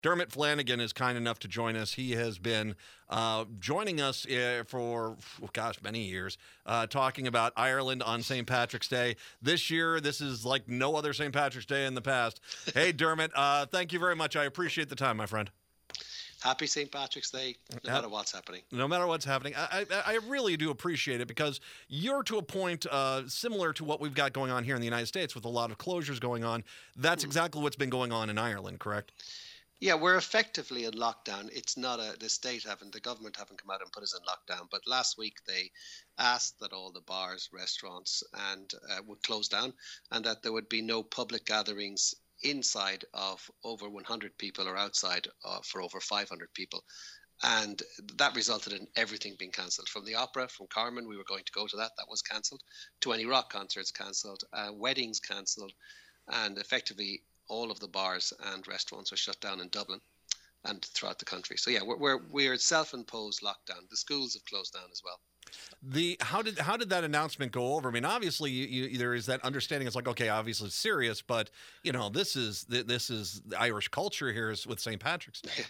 Dermot Flanagan is kind enough to join us. He has been joining us for, many years, talking about Ireland on St. Patrick's Day. This year, this is like no other St. Patrick's Day in the past. Hey, Dermot, thank you very much. I appreciate the time, my friend. Happy St. Patrick's Day, no matter what's happening. No matter what's happening. I really do appreciate it because you're to a point similar to what we've got going on here in the United States with a lot of closures going on. That's exactly what's been going on in Ireland, correct? Yeah, we're effectively in lockdown. It's not the government haven't come out and put us in lockdown. But last week they asked that all the bars, restaurants, and would close down, and that there would be no public gatherings inside of over 100 people or outside for over 500 people. And that resulted in everything being cancelled. From the opera, from Carmen, we were going to go to that was cancelled, to any rock concerts cancelled, weddings cancelled, and effectively all of the bars and restaurants are shut down in Dublin and throughout the country. So yeah, we're self-imposed lockdown. The schools have closed down as well. How did that announcement go over? I mean, obviously there is that understanding. It's like, okay, obviously it's serious, but this is the Irish culture here is with St. Patrick's Day.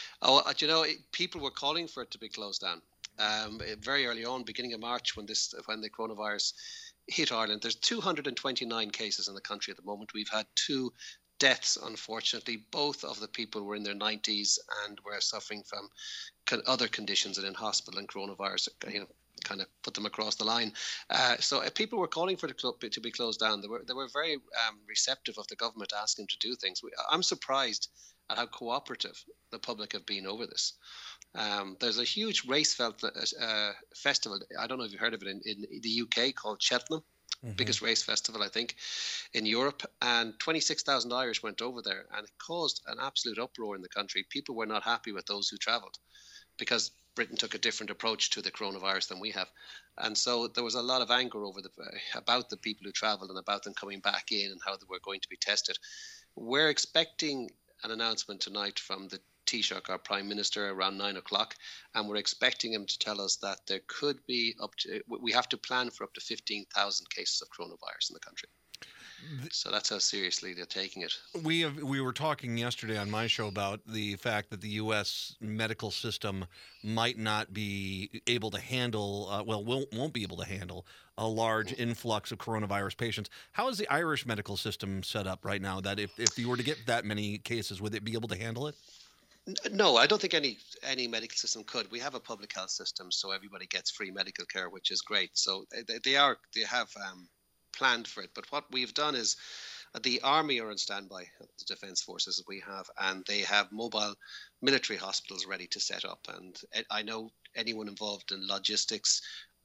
People were calling for it to be closed down very early on, beginning of March, when the coronavirus hit Ireland. There's 229 cases in the country at the moment. We've had 2 deaths, unfortunately. Both of the people were in their 90s and were suffering from other conditions and in hospital, and coronavirus kind of put them across the line. So people were calling for it to be closed down. They were very receptive of the government asking them to do things. I'm surprised at how cooperative the public have been over this. There's a huge race festival. I don't know if you've heard of it in the UK, called Cheltenham. Mm-hmm. Biggest race festival, I think, in Europe. And 26,000 Irish went over there, and it caused an absolute uproar in the country. People were not happy with those who travelled because Britain took a different approach to the coronavirus than we have. And so there was a lot of anger about the people who travelled and about them coming back in and how they were going to be tested. We're expecting an announcement tonight from the Taoiseach, our Prime Minister, around 9 o'clock, and we're expecting him to tell us that there could be we have to plan for up to 15,000 cases of coronavirus in the country. So that's how seriously they're taking it. We were talking yesterday on my show about the fact that the U.S. medical system might not be able to handle, won't be able to handle a large influx of coronavirus patients. How is the Irish medical system set up right now? That if you were to get that many cases, would it be able to handle it? No, I don't think any medical system could. We have a public health system, so everybody gets free medical care, which is great. So they have planned for it. But what we've done is the Army are on standby, the Defence Forces we have, and they have mobile military hospitals ready to set up. And I know anyone involved in logistics,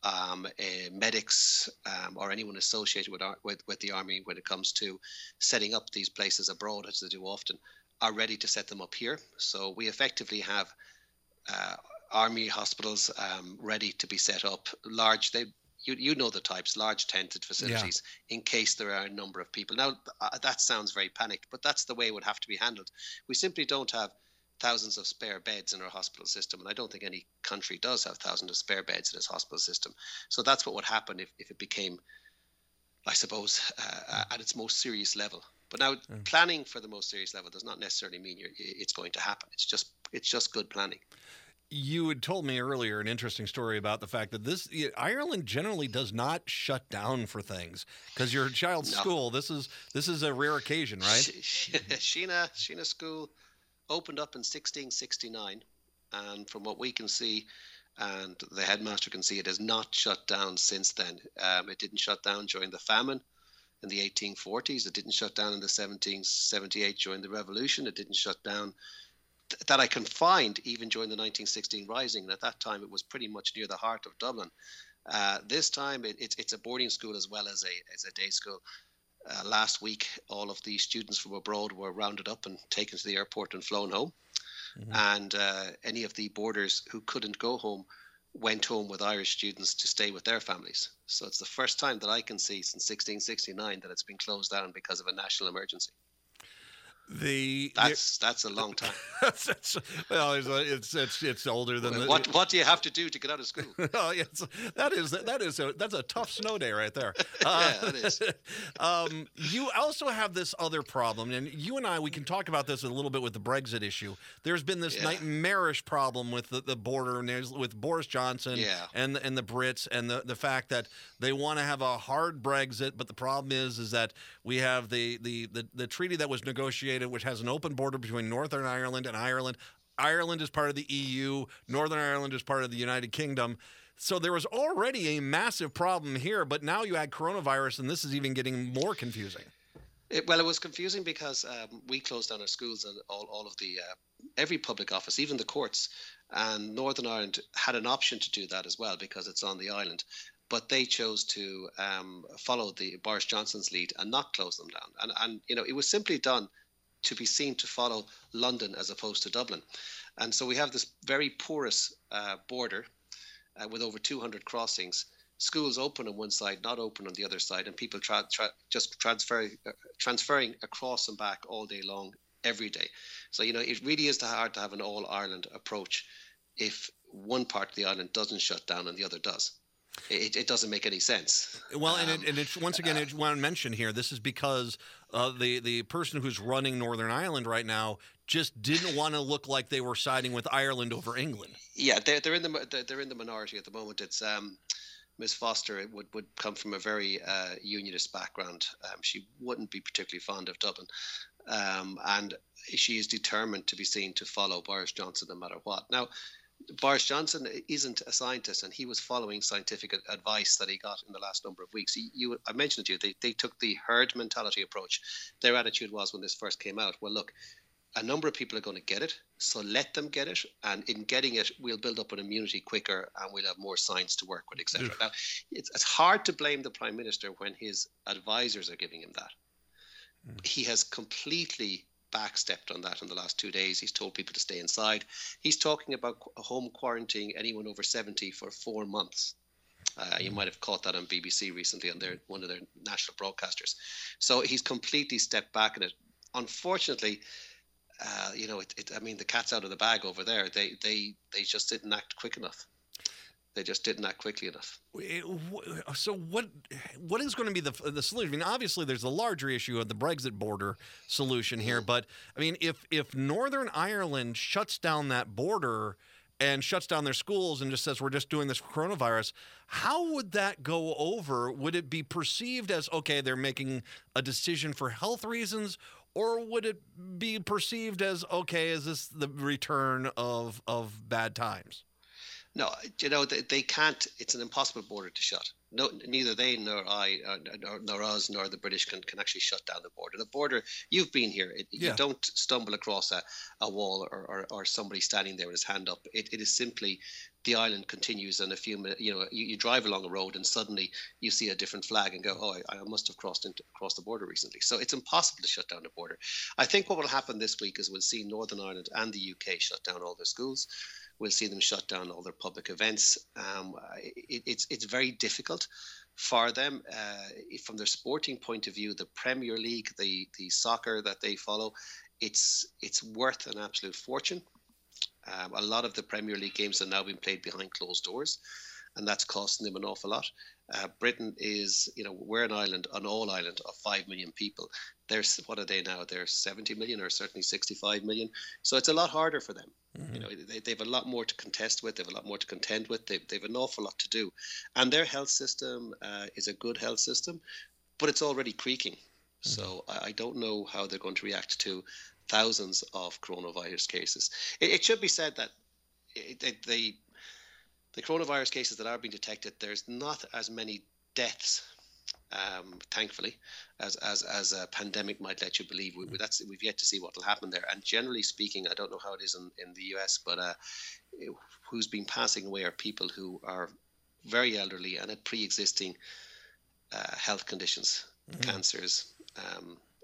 medics, or anyone associated with the Army when it comes to setting up these places abroad, as they do often, are ready to set them up here. So we effectively have Army hospitals ready to be set up. Large, you know the types, large tented facilities, in case there are a number of people. Now, that sounds very panicked, but that's the way it would have to be handled. We simply don't have thousands of spare beds in our hospital system, and I don't think any country does have thousands of spare beds in its hospital system. So that's what would happen if it became, I suppose, at its most serious level. But now, planning for the most serious level does not necessarily mean it's going to happen. It's just good planning. You had told me earlier an interesting story about the fact that Ireland generally does not shut down for things because your child's school. This is a rare occasion, right? Sheena School opened up in 1669, and from what we can see, and the headmaster can see, it has not shut down since then. It didn't shut down during the famine in the 1840s. It didn't shut down in the 1778 during the Revolution. It didn't shut down that I can find even during the 1916 Rising. And at that time, it was pretty much near the heart of Dublin. This time, it's a boarding school as well as a day school. Last week, all of the students from abroad were rounded up and taken to the airport and flown home. Mm-hmm. And any of the boarders who couldn't go home went home with Irish students to stay with their families. So it's the first time that I can see since 1669 that it's been closed down because of a national emergency. That's a long time. Well, it's older than the. What do you have to do to get out of school? Oh, yes, that's a tough snow day right there. Yeah, that is. You also have this other problem, and you and we can talk about this a little bit with the Brexit issue. There's been this nightmarish problem with the border, and with Boris Johnson and the Brits, and the fact that they want to have a hard Brexit, but the problem is that we have the treaty that was negotiated, which has an open border between Northern Ireland and Ireland. Ireland is part of the EU. Northern Ireland is part of the United Kingdom. So there was already a massive problem here, but now you add coronavirus, and this is even getting more confusing. It was confusing because we closed down our schools and all of the every public office, even the courts, and Northern Ireland had an option to do that as well because it's on the island. But they chose to follow the Boris Johnson's lead and not close them down. And it was simply done to be seen to follow London as opposed to Dublin. And so we have this very porous border with over 200 crossings, schools open on one side, not open on the other side, and people just transferring across and back all day long, every day. So, it really is hard to have an all-Ireland approach if one part of the island doesn't shut down and the other does. It doesn't make any sense. Well, and it's once again, I want to mention here, this is because the person who's running Northern Ireland right now just didn't want to look like they were siding with Ireland over England. Yeah, they're in the minority at the moment. It's Ms. Foster would come from a very unionist background. She wouldn't be particularly fond of Dublin, and she is determined to be seen to follow Boris Johnson no matter what. Now, Boris Johnson isn't a scientist, and he was following scientific advice that he got in the last number of weeks. I mentioned to you, they took the herd mentality approach. Their attitude was when this first came out, well, look, a number of people are going to get it, so let them get it, and in getting it, we'll build up an immunity quicker, and we'll have more science to work with, etc. Now, it's hard to blame the Prime Minister when his advisors are giving him that. He has completely backstepped on that in the last 2 days. He's told people to stay inside. He's talking about home quarantining anyone over 70 for 4 months. You might have caught that on BBC recently on one of their national broadcasters. So he's completely stepped back in it. Unfortunately, the cat's out of the bag over there. They just didn't act quick enough. They just didn't act quickly enough. So what is going to be the solution? I mean, obviously there's a larger issue of the Brexit border solution here, but I mean, if Northern Ireland shuts down that border and shuts down their schools and just says we're just doing this for coronavirus, how would that go over? Would it be perceived as, okay, they're making a decision for health reasons, or would it be perceived as, okay, is this the return of bad times? No, they can't. It's an impossible border to shut. No, neither they nor I, nor us, nor the British can actually shut down the border. The border, you've been here. You don't stumble across a wall or somebody standing there with his hand up. It is simply the island continues, and a few minutes, you drive along a road and suddenly you see a different flag and go, oh, I must have crossed the border recently. So it's impossible to shut down the border. I think what will happen this week is we'll see Northern Ireland and the UK shut down all their schools. We'll see them shut down all their public events. It's very difficult for them from their sporting point of view. The Premier League, the soccer that they follow, it's worth an absolute fortune. A lot of the Premier League games are now being played behind closed doors, and that's costing them an awful lot. Britain is, we're an all island of 5 million people. What are they now? They're 70 million or certainly 65 million. So it's a lot harder for them. Mm-hmm. They've a lot more to contest with. They've a lot more to contend with. They've an awful lot to do. And their health system is a good health system, but it's already creaking. Mm-hmm. So I don't know how they're going to react to thousands of coronavirus cases. It should be said that the coronavirus cases that are being detected, there's not as many deaths, thankfully, as a pandemic might let you believe. We've yet to see what will happen there. And generally speaking, I don't know how it is in the US, but who's been passing away are people who are very elderly and had pre-existing health conditions, cancers,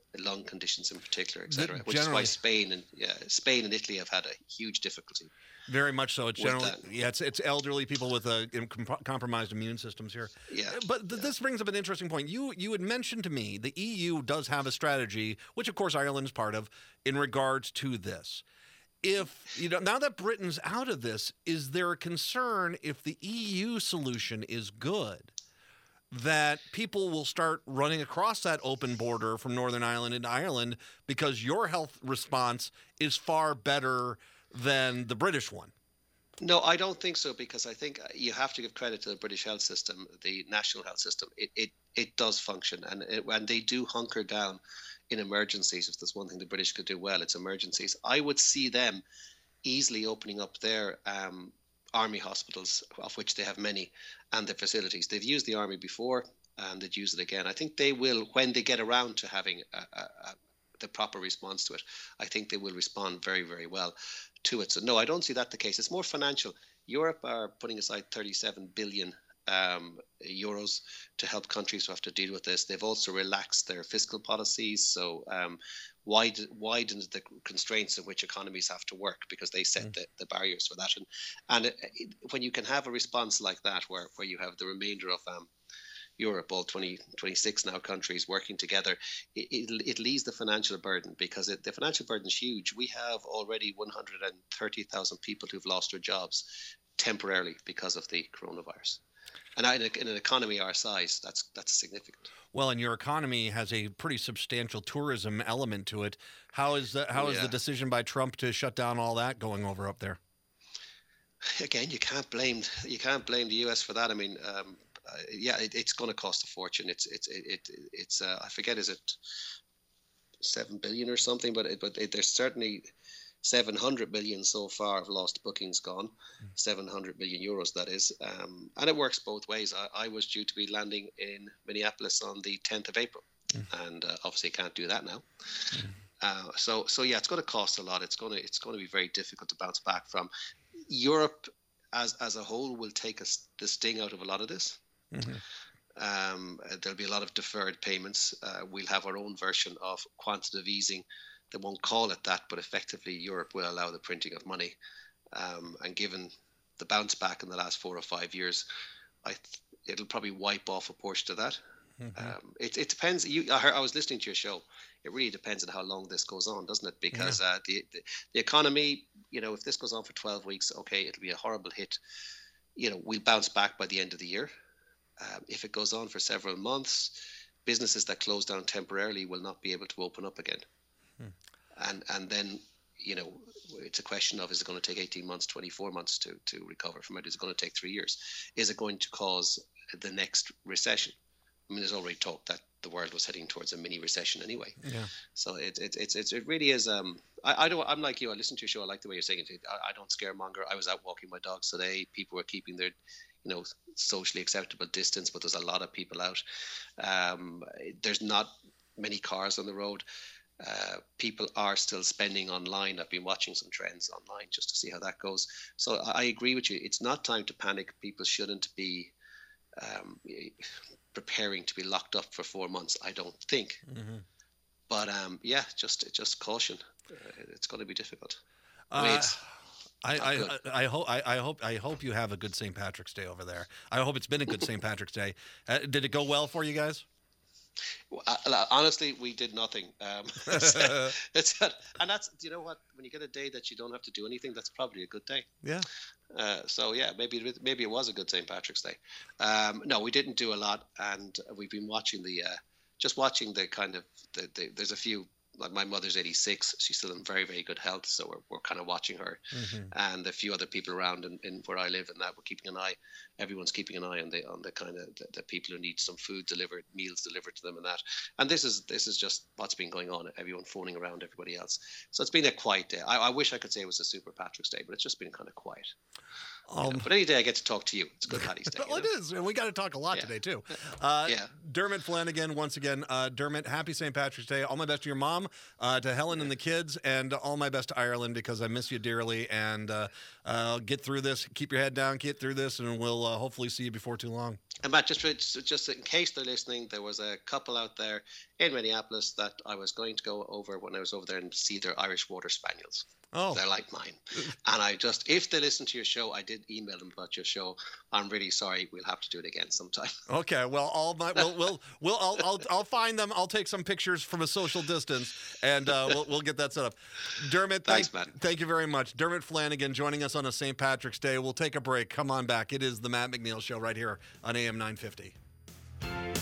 lung conditions in particular, etc. Which is why Spain and Italy have had a huge difficulty. Very much so. It's generally, it's elderly people with compromised immune systems here. Yeah. But this brings up an interesting point. You had mentioned to me the EU does have a strategy, which of course Ireland is part of, in regards to this. If now that Britain's out of this, is there a concern if the EU solution is good, that people will start running across that open border from Northern Ireland into Ireland because your health response is far better than the British one? No, I don't think so, because I think you have to give credit to the British health system, the national health system. It does function, and they do hunker down in emergencies. If there's one thing the British could do well, it's emergencies. I would see them easily opening up their army hospitals, of which they have many, and their facilities. They've used the army before, and they'd use it again. I think they will, when they get around to having the proper response to it, I think they will respond very, very well to it. So no, I don't see that the case. It's more financial. Europe are putting aside 37 billion euros to help countries who have to deal with this. They've also relaxed their fiscal policies, so widened the constraints in which economies have to work, because they set the barriers for that. And when you can have a response like that, where you have the remainder of Europe, all 26 now countries working together, it leaves the financial burden, because the financial burden is huge. We have already 130,000 people who've lost their jobs temporarily because of the coronavirus. And in an economy our size, that's significant. Well, and your economy has a pretty substantial tourism element to it. How is the decision by Trump to shut down all that going over up there? Again, you can't blame the US for that. I mean, it's going to cost a fortune. It's I forget, is it 7 billion or something? But there's certainly 700 million so far of lost bookings gone. 700 million euros, that is. And it works both ways. I was due to be landing in Minneapolis on the 10th of April, and obviously can't do that now. So yeah, it's going to cost a lot. It's going to be very difficult to bounce back from. Europe as a whole will take the sting out of a lot of this. There'll be a lot of deferred payments. We'll have our own version of quantitative easing. They won't call it that, but effectively Europe will allow the printing of money. And given the bounce back in the last 4 or 5 years, it'll probably wipe off a portion of that. It depends. I was listening to your show. It really depends on how long this goes on, doesn't it? Because the economy, if this goes on for 12 weeks, okay, it'll be a horrible hit. We'll bounce back by the end of the year. If it goes on for several months, businesses that close down temporarily will not be able to open up again. And then, it's a question of, is it going to take 18 months, 24 months to recover from it? Is it going to take 3 years? Is it going to cause the next recession? I mean, there's already talk that the world was heading towards a mini recession anyway. Yeah. So it really is. I'm like you. I listen to your show. I like the way you're saying it. I don't scaremonger. I was out walking my dogs today. People were keeping their socially acceptable distance, but there's a lot of people out. There's not many cars on the road. People are still spending online. I've been watching some trends online just to see how that goes. So I agree with you. It's not time to panic. People shouldn't be preparing to be locked up for 4 months, I don't think. But just caution. It's going to be difficult. I hope you have a good St. Patrick's Day over there. I hope it's been a good St. Patrick's Day. Did it go well for you guys? Honestly, we did nothing. And that's, you know what? When you get a day that you don't have to do anything, that's probably a good day. Yeah. So yeah, maybe it was a good St. Patrick's Day. No, we didn't do a lot, and we've been watching the kind of there's a few. Like my mother's 86. She's still in very, very good health. So we're kind of watching her, and a few other people around in where I live, and that we're keeping an eye. Everyone's keeping an eye on the kind of the people who need some food delivered, meals delivered to them, and that. And this is just what's been going on. Everyone phoning around everybody else. So it's been a quiet day. I wish I could say it was a Super Patrick's Day, but it's just been kind of quiet. But any day I get to talk to you, it's good Paddy's Day. Well, it is, and we got to talk a lot today too. Dermot Flanagan, once again. Dermot, happy St. Patrick's Day. All my best to your mom. to Helen and the kids, and all my best to Ireland, because I miss you dearly. And get through this. Keep your head down. Get through this, and we'll hopefully see you before too long. And Matt, just in case they're listening, there was a couple out there in Minneapolis that I was going to go over when I was over there and see their Irish Water Spaniels. Oh, they're like mine. And I just, if they listen to your show, I did email them about your show. I'm really sorry. We'll have to do it again sometime. Okay. Well, I'll find them. I'll take some pictures from a social distance, and we'll get that set up. Dermot, thanks, Matt. Thank you very much. Dermot Flanagan joining us on a St. Patrick's Day. We'll take a break. Come on back. It is the Matt McNeil Show right here on AM 950.